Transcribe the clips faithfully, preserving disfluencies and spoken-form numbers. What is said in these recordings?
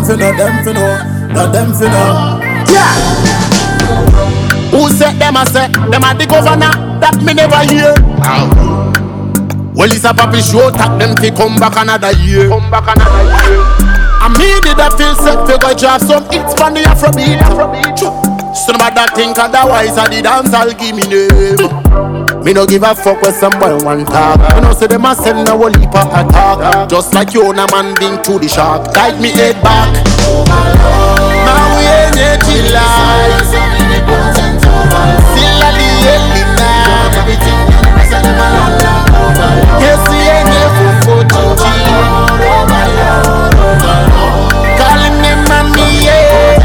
finna, them finna, not them finna. Yeah. Who said them a say? Them a the governor that me never hear. Oh. Well, it's a papi show, tap them fi come back another year. Come back another year. I me did a feel set fi go drop some hits from the Afrobeat. So nobody think otherwise, I the dance, I'll give me name. Me no give a fuck with some boy one talk. Me no say them a send a whole heap of attack. Just like you on a man being to the shark. Guide me head back. Now we ain't a chill life. Still a the heavy now. Yes, we ain't a fool for G. Calling them man me, yeah.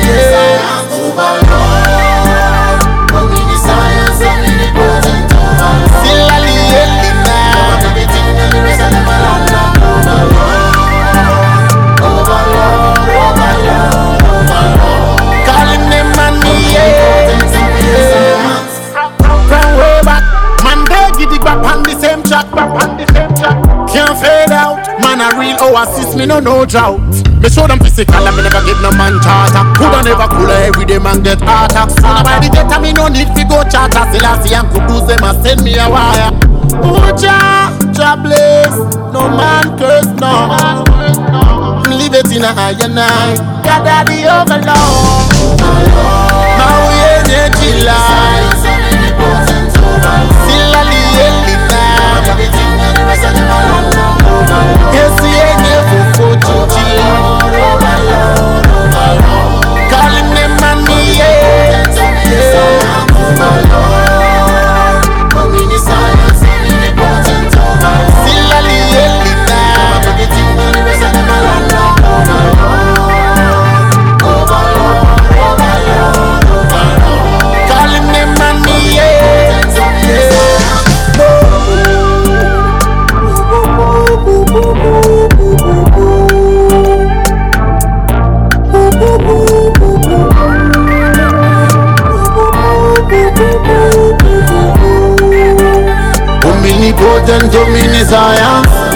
Can't fade out, man a real oasis, me no no drought. Me show them physical and me never give no man charter. Coulda never cooler, everyday man get harder. So nobody get a me no need fi go charter. Still I see and Kudus them a send me a wire. Oh Jah, Jah bless, no man curse no. Leave it in a higher night. God daddy overlord. Now we ain't a chill life. Still a little yes, we ain't never for G. Calling them man me, yeah. Still a little calling them man me, yeah. Omni potent, omni Zion.